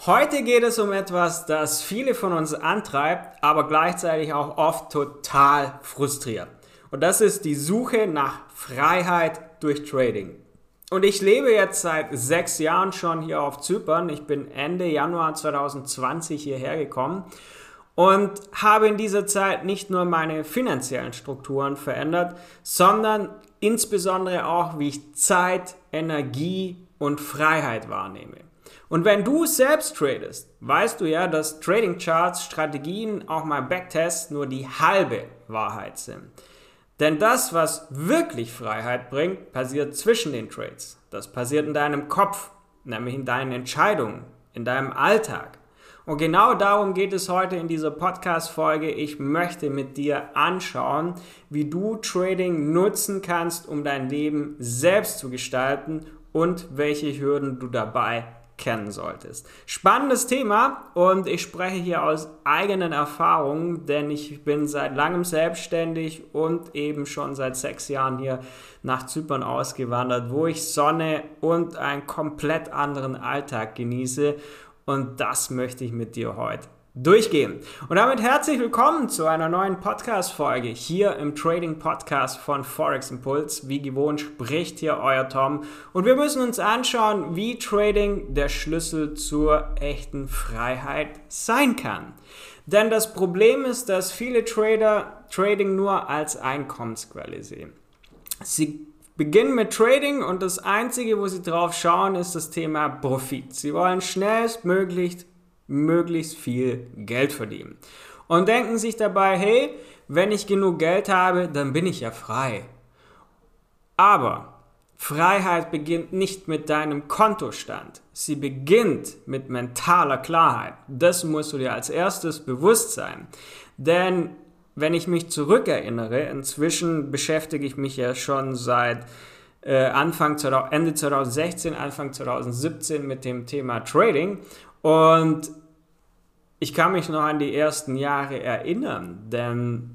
Heute geht es um etwas, das viele von uns antreibt, aber gleichzeitig auch oft total frustriert. Und das ist die Suche nach Freiheit durch Trading. Und ich lebe jetzt seit 6 Jahren schon hier auf Zypern. Ich bin Ende Januar 2020 hierher gekommen und habe in dieser Zeit nicht nur meine finanziellen Strukturen verändert, sondern insbesondere auch, wie ich Zeit, Energie und Freiheit wahrnehme. Und wenn du selbst tradest, weißt du ja, dass Trading Charts, Strategien, auch mal Backtests nur die halbe Wahrheit sind. Denn das, was wirklich Freiheit bringt, passiert zwischen den Trades. Das passiert in deinem Kopf, nämlich in deinen Entscheidungen, in deinem Alltag. Und genau darum geht es heute in dieser Podcast-Folge. Ich möchte mit dir anschauen, wie du Trading nutzen kannst, um dein Leben selbst zu gestalten und welche Hürden du dabei kennen solltest. Spannendes Thema und ich spreche hier aus eigenen Erfahrungen, denn ich bin seit langem selbstständig und eben schon seit 6 Jahren hier nach Zypern ausgewandert, wo ich Sonne und einen komplett anderen Alltag genieße und das möchte ich mit dir heute durchgehen. Und damit herzlich willkommen zu einer neuen Podcast-Folge hier im Trading-Podcast von Forex Impuls. Wie gewohnt spricht hier euer Tom und wir müssen uns anschauen, wie Trading der Schlüssel zur echten Freiheit sein kann. Denn das Problem ist, dass viele Trader Trading nur als Einkommensquelle sehen. Sie beginnen mit Trading und das Einzige, wo sie drauf schauen, ist das Thema Profit. Sie wollen schnellstmöglich möglichst viel Geld verdienen. Und denken sich dabei, hey, wenn ich genug Geld habe, dann bin ich ja frei. Aber Freiheit beginnt nicht mit deinem Kontostand. Sie beginnt mit mentaler Klarheit. Das musst du dir als erstes bewusst sein. Denn wenn ich mich zurückerinnere, inzwischen beschäftige ich mich ja schon seit Ende 2016, Anfang 2017 mit dem Thema Trading. Und ich kann mich noch an die ersten Jahre erinnern, denn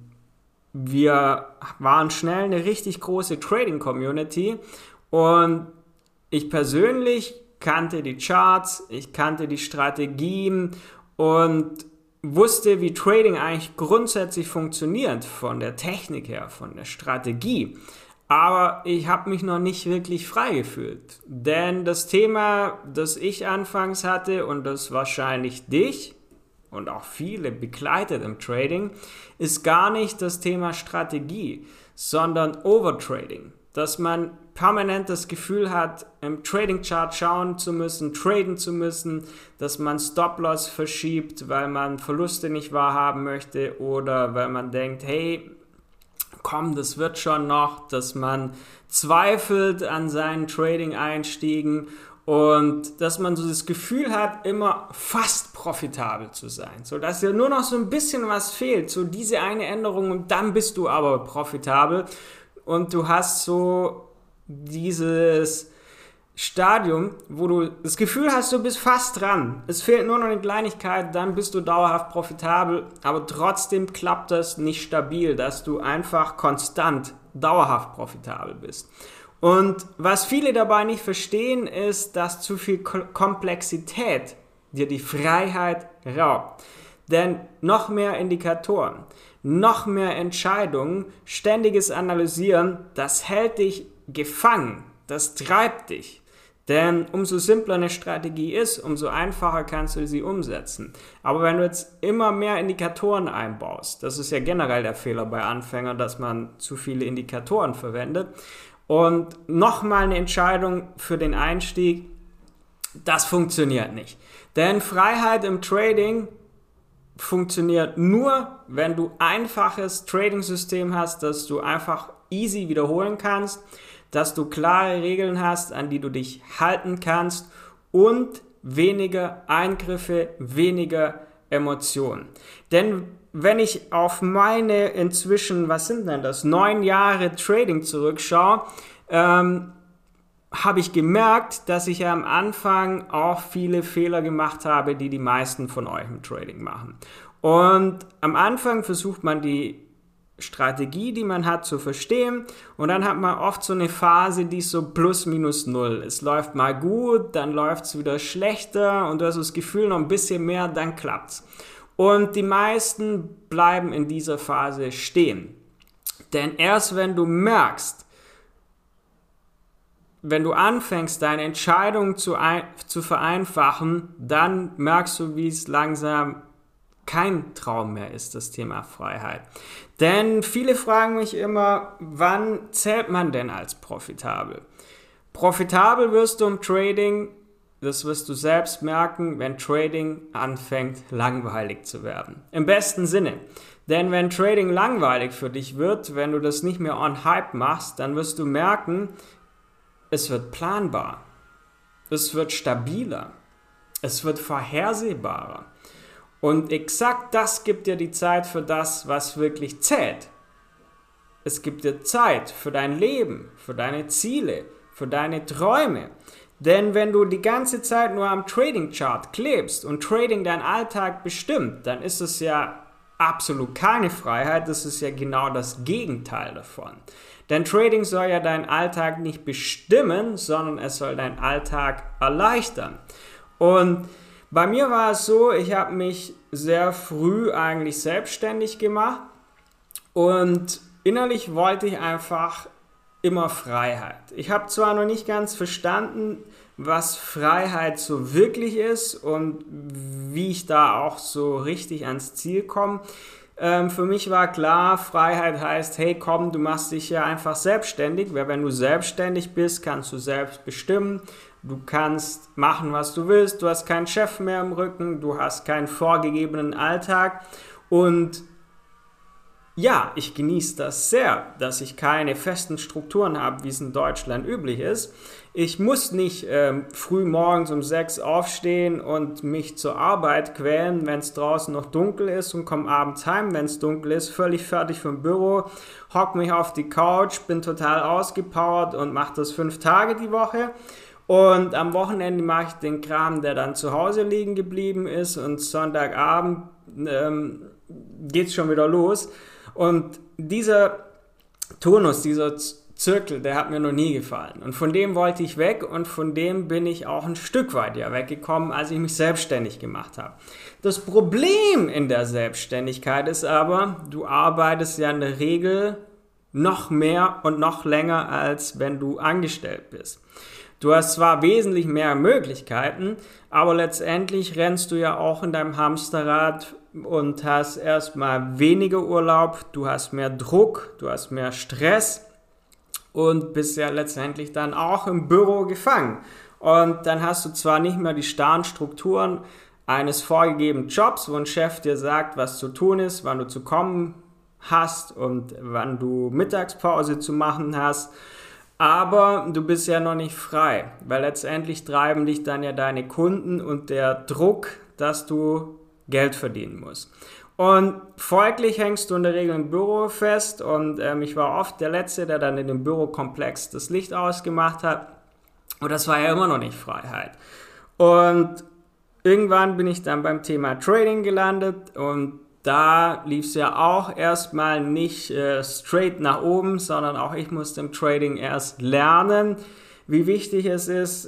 wir waren schnell eine richtig große Trading-Community und ich persönlich kannte die Charts, ich kannte die Strategien und wusste, wie Trading eigentlich grundsätzlich funktioniert, von der Technik her, von der Strategie. Aber ich habe mich noch nicht wirklich frei gefühlt. Denn das Thema, das ich anfangs hatte und das wahrscheinlich dich und auch viele begleitet im Trading, ist gar nicht das Thema Strategie, sondern Overtrading. Dass man permanent das Gefühl hat, im Trading-Chart schauen zu müssen, traden zu müssen, dass man Stop-Loss verschiebt, weil man Verluste nicht wahrhaben möchte oder weil man denkt, hey, komm, das wird schon noch, dass man zweifelt an seinen Trading-Einstiegen und dass man so das Gefühl hat, immer fast profitabel zu sein, so dass dir nur noch so ein bisschen was fehlt, so diese eine Änderung und dann bist du aber profitabel und du hast so dieses Stadium, wo du das Gefühl hast, du bist fast dran. Es fehlt nur noch eine Kleinigkeit, dann bist du dauerhaft profitabel, aber trotzdem klappt das nicht stabil, dass du einfach konstant, dauerhaft profitabel bist. Und was viele dabei nicht verstehen, ist, dass zu viel Komplexität dir die Freiheit raubt. Denn noch mehr Indikatoren, noch mehr Entscheidungen, ständiges Analysieren, das hält dich gefangen, das treibt dich. Denn umso simpler eine Strategie ist, umso einfacher kannst du sie umsetzen. Aber wenn du jetzt immer mehr Indikatoren einbaust, das ist ja generell der Fehler bei Anfängern, dass man zu viele Indikatoren verwendet, und nochmal eine Entscheidung für den Einstieg, das funktioniert nicht. Denn Freiheit im Trading funktioniert nur, wenn du einfaches Trading-System hast, das du einfach easy wiederholen kannst, dass du klare Regeln hast, an die du dich halten kannst und weniger Eingriffe, weniger Emotionen. Denn wenn ich auf meine inzwischen, 9 Jahre Trading zurückschaue, habe ich gemerkt, dass ich am Anfang auch viele Fehler gemacht habe, die die meisten von euch im Trading machen. Und am Anfang versucht man die Strategie, die man hat, zu verstehen, und dann hat man oft so eine Phase, die ist so plus minus null. Es läuft mal gut, dann läuft es wieder schlechter und du hast das Gefühl, noch ein bisschen mehr, dann klappt's. Und die meisten bleiben in dieser Phase stehen. Denn erst wenn du merkst, wenn du anfängst, deine Entscheidung zu vereinfachen, dann merkst du, wie es langsam kein Traum mehr ist, das Thema Freiheit. Denn viele fragen mich immer, wann zählt man denn als profitabel? Profitabel wirst du im Trading, das wirst du selbst merken, wenn Trading anfängt, langweilig zu werden. Im besten Sinne. Denn wenn Trading langweilig für dich wird, wenn du das nicht mehr on Hype machst, dann wirst du merken, es wird planbar, es wird stabiler, es wird vorhersehbarer. Und exakt das gibt dir die Zeit für das, was wirklich zählt. Es gibt dir Zeit für dein Leben, für deine Ziele, für deine Träume. Denn wenn du die ganze Zeit nur am Trading-Chart klebst und Trading deinen Alltag bestimmt, dann ist es ja absolut keine Freiheit, das ist ja genau das Gegenteil davon. Denn Trading soll ja deinen Alltag nicht bestimmen, sondern es soll deinen Alltag erleichtern. Und bei mir war es so, ich habe mich sehr früh eigentlich selbstständig gemacht und innerlich wollte ich einfach immer Freiheit. Ich habe zwar noch nicht ganz verstanden, was Freiheit so wirklich ist und wie ich da auch so richtig ans Ziel komme. Für mich war klar, Freiheit heißt, hey komm, du machst dich ja einfach selbstständig, weil wenn du selbstständig bist, kannst du selbst bestimmen, du kannst machen, was du willst, du hast keinen Chef mehr im Rücken, du hast keinen vorgegebenen Alltag und ja, ich genieße das sehr, dass ich keine festen Strukturen habe, wie es in Deutschland üblich ist. Ich muss nicht früh morgens um 6 aufstehen und mich zur Arbeit quälen, wenn es draußen noch dunkel ist und komme abends heim, wenn es dunkel ist, völlig fertig vom Büro, hock mich auf die Couch, bin total ausgepowert und mache das 5 Tage die Woche. Und am Wochenende mache ich den Kram, der dann zu Hause liegen geblieben ist und Sonntagabend geht es schon wieder los. Und dieser Turnus, dieser Zirkel, der hat mir noch nie gefallen. Und von dem wollte ich weg und von dem bin ich auch ein Stück weit ja weggekommen, als ich mich selbstständig gemacht habe. Das Problem in der Selbstständigkeit ist aber, du arbeitest ja in der Regel noch mehr und noch länger, als wenn du angestellt bist. Du hast zwar wesentlich mehr Möglichkeiten, aber letztendlich rennst du ja auch in deinem Hamsterrad und hast erstmal weniger Urlaub, du hast mehr Druck, du hast mehr Stress und bist ja letztendlich dann auch im Büro gefangen. Und dann hast du zwar nicht mehr die starren Strukturen eines vorgegebenen Jobs, wo ein Chef dir sagt, was zu tun ist, wann du zu kommen hast und wann du Mittagspause zu machen hast, aber du bist ja noch nicht frei, weil letztendlich treiben dich dann ja deine Kunden und der Druck, dass du Geld verdienen musst. Und folglich hängst du in der Regel im Büro fest und ich war oft der Letzte, der dann in dem Bürokomplex das Licht ausgemacht hat und das war ja immer noch nicht Freiheit. Und irgendwann bin ich dann beim Thema Trading gelandet und da lief es ja auch erstmal nicht straight nach oben, sondern auch ich musste im Trading erst lernen, wie wichtig es ist,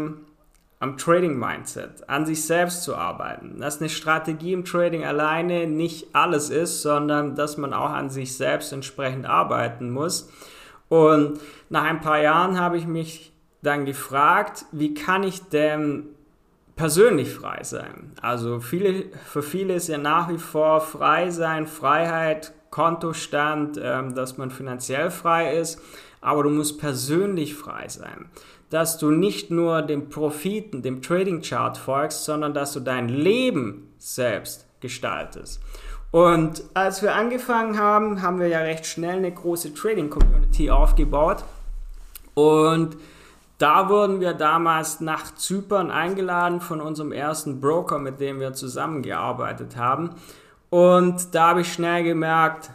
am Trading-Mindset, an sich selbst zu arbeiten. Dass eine Strategie im Trading alleine nicht alles ist, sondern dass man auch an sich selbst entsprechend arbeiten muss. Und nach ein paar Jahren habe ich mich dann gefragt, wie kann ich denn persönlich frei sein? Also für viele ist ja nach wie vor frei sein, Freiheit, Kontostand, dass man finanziell frei ist, aber du musst persönlich frei sein. Dass du nicht nur dem Profiten, dem Trading Chart folgst, sondern dass du dein Leben selbst gestaltest. Und als wir angefangen haben, haben wir ja recht schnell eine große Trading Community aufgebaut und da wurden wir damals nach Zypern eingeladen von unserem ersten Broker, mit dem wir zusammengearbeitet haben. Und da habe ich schnell gemerkt,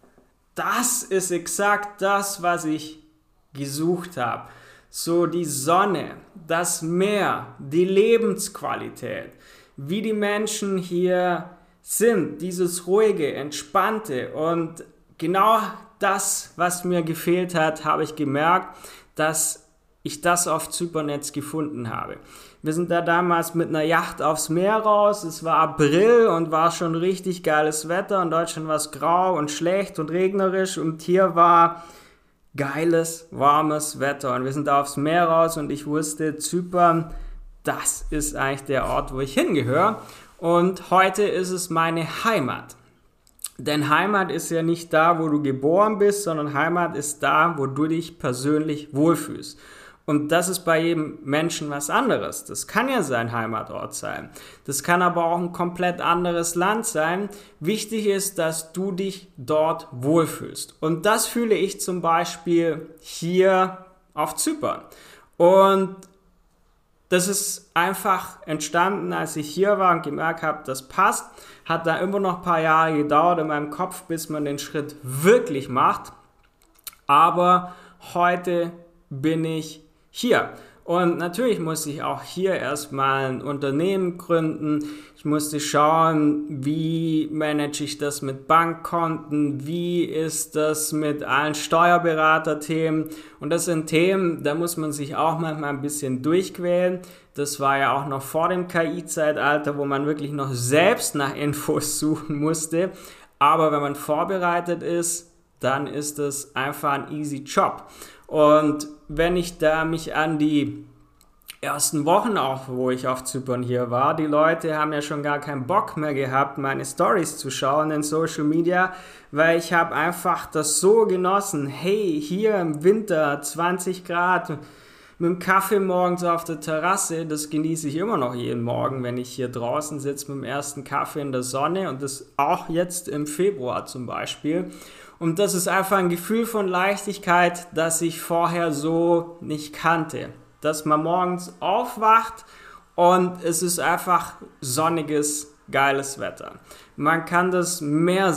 das ist exakt das, was ich gesucht habe. So die Sonne, das Meer, die Lebensqualität, wie die Menschen hier sind, dieses ruhige, entspannte und genau das, was mir gefehlt hat, habe ich gemerkt, dass ich das auf Zypern jetzt gefunden habe. Wir sind da damals mit einer Yacht aufs Meer raus, es war April und war schon richtig geiles Wetter. In Deutschland war es grau und schlecht und regnerisch und hier war geiles, warmes Wetter. Und wir sind da aufs Meer raus und ich wusste, Zypern, das ist eigentlich der Ort, wo ich hingehöre. Und heute ist es meine Heimat. Denn Heimat ist ja nicht da, wo du geboren bist, sondern Heimat ist da, wo du dich persönlich wohlfühlst. Und das ist bei jedem Menschen was anderes. Das kann ja sein Heimatort sein. Das kann aber auch ein komplett anderes Land sein. Wichtig ist, dass du dich dort wohlfühlst. Und das fühle ich zum Beispiel hier auf Zypern. Und das ist einfach entstanden, als ich hier war und gemerkt habe, das passt. Hat da immer noch ein paar Jahre gedauert in meinem Kopf, bis man den Schritt wirklich macht. Aber heute bin ich hier. Und natürlich musste ich auch hier erstmal ein Unternehmen gründen. Ich musste schauen, wie manage ich das mit Bankkonten, wie ist das mit allen Steuerberaterthemen. Und das sind Themen, da muss man sich auch manchmal ein bisschen durchquälen. Das war ja auch noch vor dem KI-Zeitalter, wo man wirklich noch selbst nach Infos suchen musste. Aber wenn man vorbereitet ist, dann ist das einfach ein easy Job. Und wenn ich da mich an die ersten Wochen auch, wo ich auf Zypern hier war, die Leute haben ja schon gar keinen Bock mehr gehabt, meine Stories zu schauen in Social Media, weil ich habe einfach das so genossen. Hey, hier im Winter 20 Grad mit dem Kaffee morgens auf der Terrasse, das genieße ich immer noch jeden Morgen, wenn ich hier draußen sitze mit dem ersten Kaffee in der Sonne und das auch jetzt im Februar zum Beispiel. Und das ist einfach ein Gefühl von Leichtigkeit, das ich vorher so nicht kannte. Dass man morgens aufwacht und es ist einfach sonniges, geiles Wetter. Man kann das Meer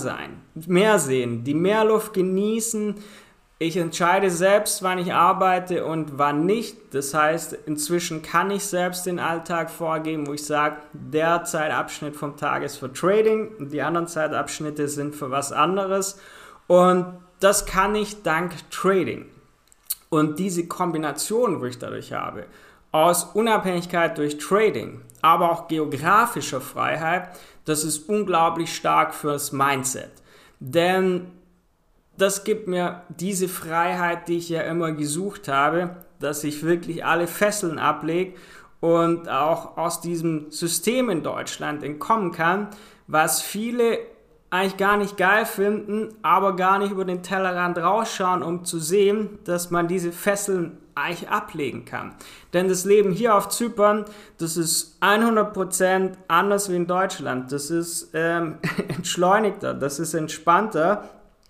sehen, die Meerluft genießen. Ich entscheide selbst, wann ich arbeite und wann nicht. Das heißt, inzwischen kann ich selbst den Alltag vorgeben, wo ich sage, der Zeitabschnitt vom Tag ist für Trading und die anderen Zeitabschnitte sind für was anderes. Und das kann ich dank Trading. Und diese Kombination, wo ich dadurch habe, aus Unabhängigkeit durch Trading, aber auch geografischer Freiheit, das ist unglaublich stark fürs Mindset. Denn das gibt mir diese Freiheit, die ich ja immer gesucht habe, dass ich wirklich alle Fesseln ablege und auch aus diesem System in Deutschland entkommen kann, was viele eigentlich gar nicht geil finden, aber gar nicht über den Tellerrand rausschauen, um zu sehen, dass man diese Fesseln eigentlich ablegen kann. Denn das Leben hier auf Zypern, das ist 100% anders wie in Deutschland. Das ist entschleunigter, das ist entspannter.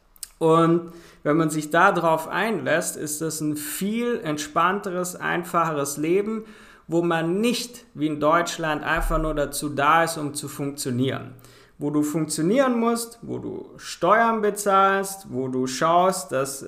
Und wenn man sich darauf einlässt, ist das ein viel entspannteres, einfacheres Leben, wo man nicht wie in Deutschland einfach nur dazu da ist, um zu funktionieren. Wo du funktionieren musst, wo du Steuern bezahlst, wo du schaust, dass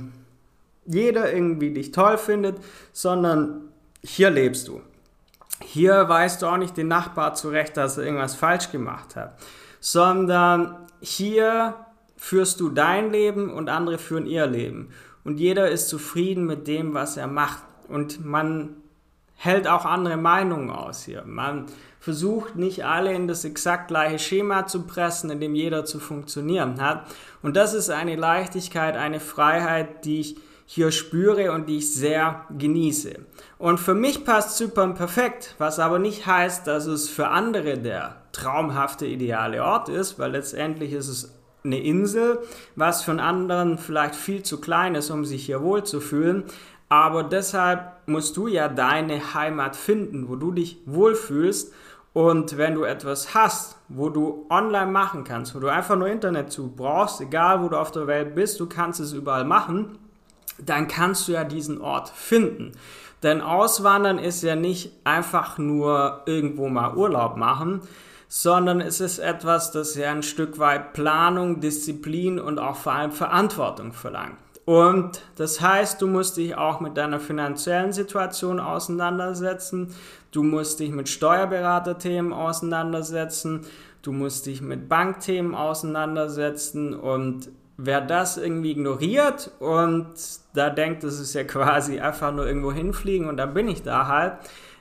jeder irgendwie dich toll findet, sondern hier lebst du. Hier weißt du auch nicht den Nachbar zurecht, dass er irgendwas falsch gemacht hat, sondern hier führst du dein Leben und andere führen ihr Leben. Und jeder ist zufrieden mit dem, was er macht. Und man hält auch andere Meinungen aus hier. Man versucht nicht alle in das exakt gleiche Schema zu pressen, in dem jeder zu funktionieren hat. Und das ist eine Leichtigkeit, eine Freiheit, die ich hier spüre und die ich sehr genieße. Und für mich passt Zypern perfekt, was aber nicht heißt, dass es für andere der traumhafte, ideale Ort ist, weil letztendlich ist es eine Insel, was für einen anderen vielleicht viel zu klein ist, um sich hier wohlzufühlen. Aber deshalb musst du ja deine Heimat finden, wo du dich wohlfühlst. Und wenn du etwas hast, wo du online machen kannst, wo du einfach nur Internet zu brauchst, egal wo du auf der Welt bist, du kannst es überall machen, dann kannst du ja diesen Ort finden. Denn Auswandern ist ja nicht einfach nur irgendwo mal Urlaub machen, sondern es ist etwas, das ja ein Stück weit Planung, Disziplin und auch vor allem Verantwortung verlangt. Und das heißt, du musst dich auch mit deiner finanziellen Situation auseinandersetzen, du musst dich mit Steuerberaterthemen auseinandersetzen, du musst dich mit Bankthemen auseinandersetzen und wer das irgendwie ignoriert und da denkt, das ist ja quasi einfach nur irgendwo hinfliegen und dann bin ich da halt,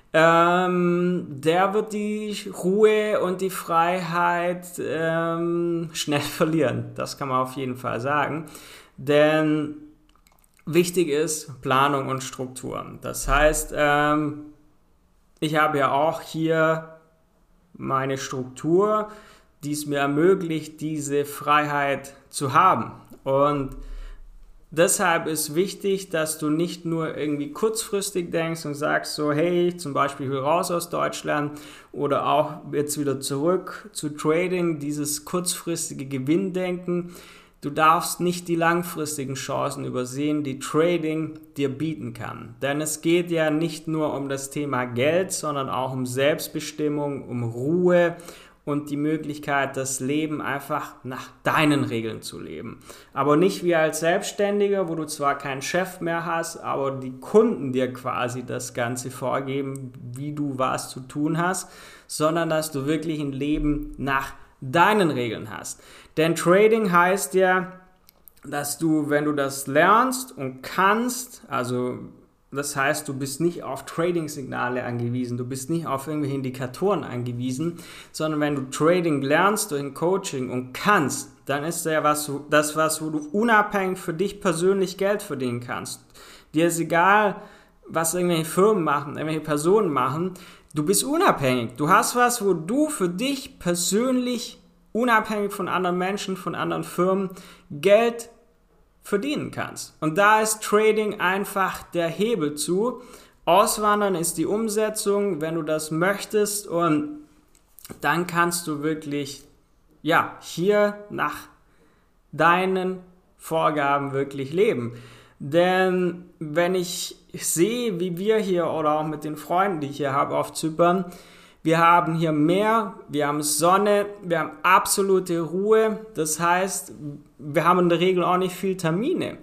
der wird die Ruhe und die Freiheit schnell verlieren. Das kann man auf jeden Fall sagen. Denn wichtig ist Planung und Struktur. Das heißt, ich habe ja auch hier meine Struktur, die es mir ermöglicht, diese Freiheit zu haben. Und deshalb ist wichtig, dass du nicht nur irgendwie kurzfristig denkst und sagst so, hey, zum Beispiel ich will raus aus Deutschland oder auch jetzt wieder zurück zu Trading, dieses kurzfristige Gewinndenken. Du darfst nicht die langfristigen Chancen übersehen, die Trading dir bieten kann. Denn es geht ja nicht nur um das Thema Geld, sondern auch um Selbstbestimmung, um Ruhe und die Möglichkeit, das Leben einfach nach deinen Regeln zu leben. Aber nicht wie als Selbstständiger, wo du zwar keinen Chef mehr hast, aber die Kunden dir quasi das Ganze vorgeben, wie du was zu tun hast, sondern dass du wirklich ein Leben nach deinen Regeln hast. Denn Trading heißt ja, dass du, wenn du das lernst und kannst, also das heißt, du bist nicht auf Trading-Signale angewiesen, du bist nicht auf irgendwelche Indikatoren angewiesen, sondern wenn du Trading lernst durch ein Coaching und kannst, dann ist ja was, wo du unabhängig für dich persönlich Geld verdienen kannst. Dir ist egal, was irgendwelche Firmen machen, irgendwelche Personen machen, du bist unabhängig. Du hast was, wo du für dich persönlich unabhängig von anderen Menschen, von anderen Firmen Geld verdienen kannst. Und da ist Trading einfach der Hebel zu. Auswandern ist die Umsetzung, wenn du das möchtest, und dann kannst du wirklich, hier nach deinen Vorgaben wirklich leben. Denn wenn ich sehe, wie wir hier oder auch mit den Freunden, die ich hier habe auf Zypern, wir haben hier Meer, wir haben Sonne, wir haben absolute Ruhe. Das heißt, wir haben in der Regel auch nicht viel Termine.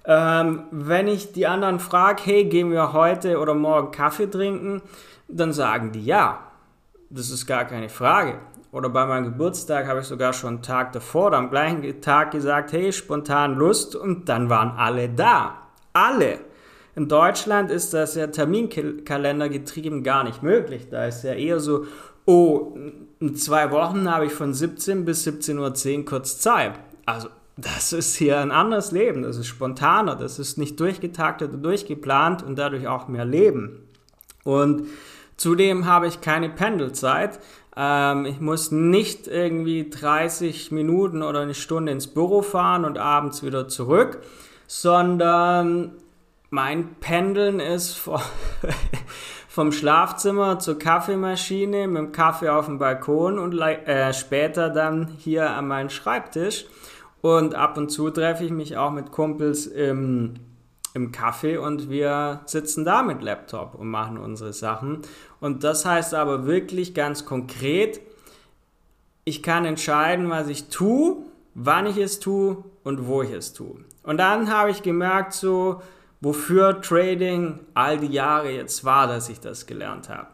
Wenn ich die anderen frage, hey, gehen wir heute oder morgen Kaffee trinken, dann sagen die ja. Das ist gar keine Frage. Oder bei meinem Geburtstag habe ich sogar schon einen Tag davor oder am gleichen Tag gesagt, hey, spontan Lust, und dann waren alle da. Alle. In Deutschland ist das ja Terminkalender getrieben gar nicht möglich. Da ist ja eher so, in 2 Wochen habe ich von 17 bis 17:10 Uhr kurz Zeit. Also das ist hier ein anderes Leben, das ist spontaner, das ist nicht durchgetaktet und durchgeplant und dadurch auch mehr Leben. Und zudem habe ich keine Pendelzeit. Ich muss nicht irgendwie 30 Minuten oder eine Stunde ins Büro fahren und abends wieder zurück, sondern mein Pendeln ist vom Schlafzimmer zur Kaffeemaschine, mit dem Kaffee auf dem Balkon und später dann hier an meinen Schreibtisch. Und ab und zu treffe ich mich auch mit Kumpels im Café und wir sitzen da mit Laptop und machen unsere Sachen. Und das heißt aber wirklich ganz konkret, ich kann entscheiden, was ich tue, wann ich es tue und wo ich es tue. Und dann habe ich gemerkt, so wofür Trading all die Jahre jetzt war, dass ich das gelernt habe.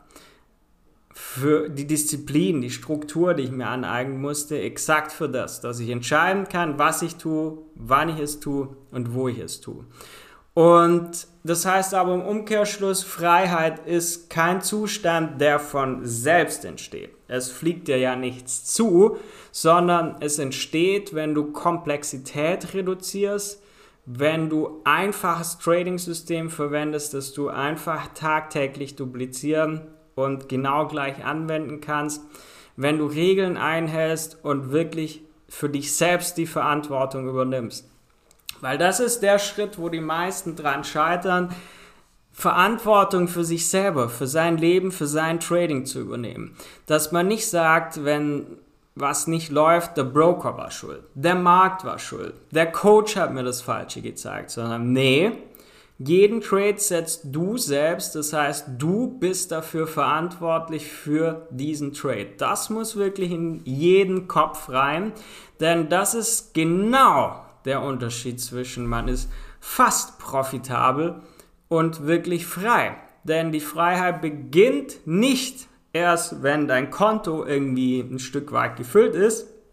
Für die Disziplin, die Struktur, die ich mir aneignen musste, exakt für das, dass ich entscheiden kann, was ich tue, wann ich es tue und wo ich es tue. Und das heißt aber im Umkehrschluss, Freiheit ist kein Zustand, der von selbst entsteht. Es fliegt dir ja nichts zu, sondern es entsteht, wenn du Komplexität reduzierst, wenn du einfaches Trading-System verwendest, das du einfach tagtäglich duplizieren und genau gleich anwenden kannst, wenn du Regeln einhältst und wirklich für dich selbst die Verantwortung übernimmst. Weil das ist der Schritt, wo die meisten dran scheitern, Verantwortung für sich selber, für sein Leben, für sein Trading zu übernehmen. Dass man nicht sagt, wenn was nicht läuft, der Broker war schuld, der Markt war schuld, der Coach hat mir das Falsche gezeigt, sondern nee, jeden Trade setzt du selbst, das heißt, du bist dafür verantwortlich für diesen Trade. Das muss wirklich in jeden Kopf rein, denn das ist genau der Unterschied zwischen man ist fast profitabel und wirklich frei. Denn die Freiheit beginnt nicht erst, wenn dein Konto irgendwie ein Stück weit gefüllt ist,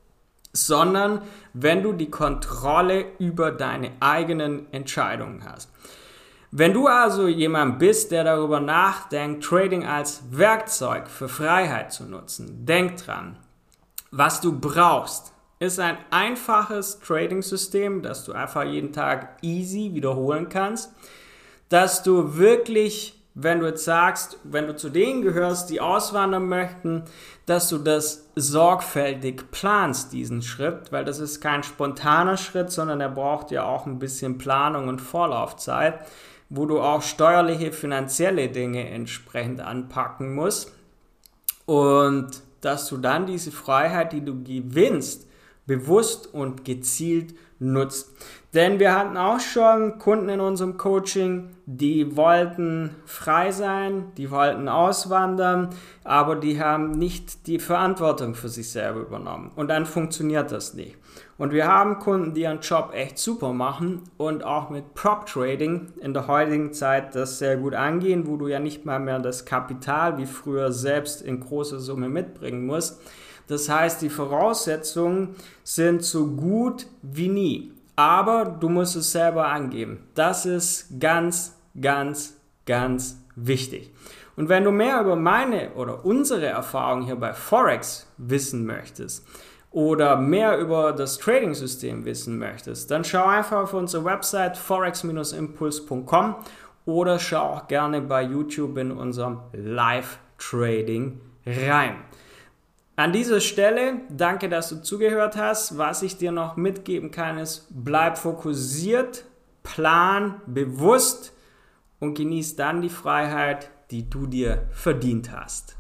sondern wenn du die Kontrolle über deine eigenen Entscheidungen hast. Wenn du also jemand bist, der darüber nachdenkt, Trading als Werkzeug für Freiheit zu nutzen, denk dran, was du brauchst, ist ein einfaches Trading-System, das du einfach jeden Tag easy wiederholen kannst, dass du wirklich, wenn du jetzt sagst, wenn du zu denen gehörst, die auswandern möchten, dass du das sorgfältig planst, diesen Schritt, weil das ist kein spontaner Schritt, sondern er braucht ja auch ein bisschen Planung und Vorlaufzeit, wo du auch steuerliche, finanzielle Dinge entsprechend anpacken musst und dass du dann diese Freiheit, die du gewinnst, bewusst und gezielt nutzt. Denn wir hatten auch schon Kunden in unserem Coaching, die wollten frei sein, die wollten auswandern, aber die haben nicht die Verantwortung für sich selber übernommen. Und dann funktioniert das nicht. Und wir haben Kunden, die ihren Job echt super machen und auch mit Prop Trading in der heutigen Zeit das sehr gut angehen, wo du ja nicht mal mehr das Kapital wie früher selbst in großer Summe mitbringen musst. Das heißt, die Voraussetzungen sind so gut wie nie. Aber du musst es selber angeben. Das ist ganz, ganz, ganz wichtig. Und wenn du mehr über meine oder unsere Erfahrung hier bei Forex wissen möchtest oder mehr über das Trading-System wissen möchtest, dann schau einfach auf unsere Website forex-impuls.com oder schau auch gerne bei YouTube in unserem Live-Trading rein. An dieser Stelle, danke, dass du zugehört hast. Was ich dir noch mitgeben kann, ist, bleib fokussiert, plan bewusst und genieß dann die Freiheit, die du dir verdient hast.